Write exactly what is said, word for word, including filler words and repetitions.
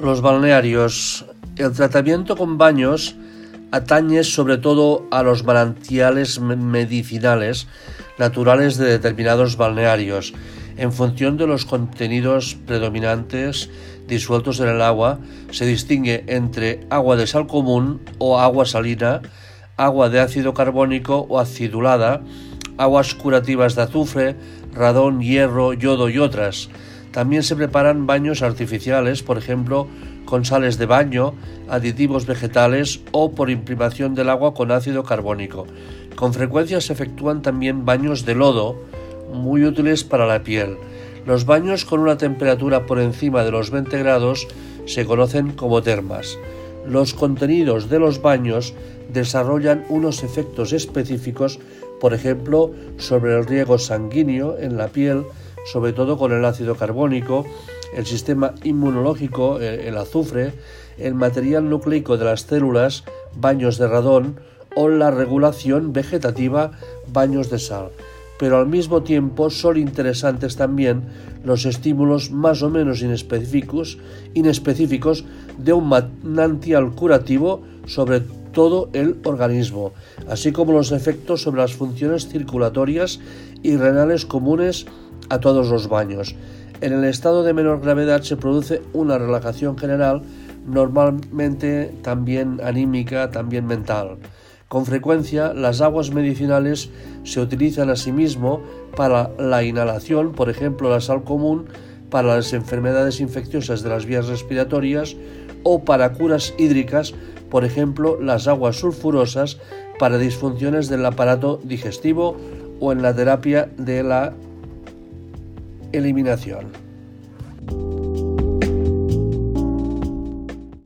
Los balnearios. El tratamiento con baños atañe sobre todo a los manantiales medicinales naturales de determinados balnearios, en función de los contenidos predominantes disueltos en el agua. Se distingue entre agua de sal común o agua salina, agua de ácido carbónico o acidulada, aguas curativas de azufre, radón, hierro, yodo y otras. También se preparan baños artificiales, por ejemplo, con sales de baño, aditivos vegetales o por imprimación del agua con ácido carbónico. Con frecuencia se efectúan también baños de lodo, muy útiles para la piel. Los baños con una temperatura por encima de los veinte grados se conocen como termas. Los contenidos de los baños desarrollan unos efectos específicos, por ejemplo, sobre el riego sanguíneo en la piel, sobre todo con el ácido carbónico, el sistema inmunológico, el azufre, el material nucleico de las células, baños de radón, o la regulación vegetativa, baños de sal. Pero al mismo tiempo son interesantes también los estímulos más o menos inespecíficos, inespecíficos de un manantial curativo sobre todo el organismo, así como los efectos sobre las funciones circulatorias y renales comunes a todos los baños. En el estado de menor gravedad se produce una relajación general, normalmente también anímica, también mental. Con frecuencia, las aguas medicinales se utilizan asimismo para la inhalación, por ejemplo, la sal común para las enfermedades infecciosas de las vías respiratorias, o para curas hídricas, por ejemplo, las aguas sulfurosas para disfunciones del aparato digestivo o en la terapia de la eliminación.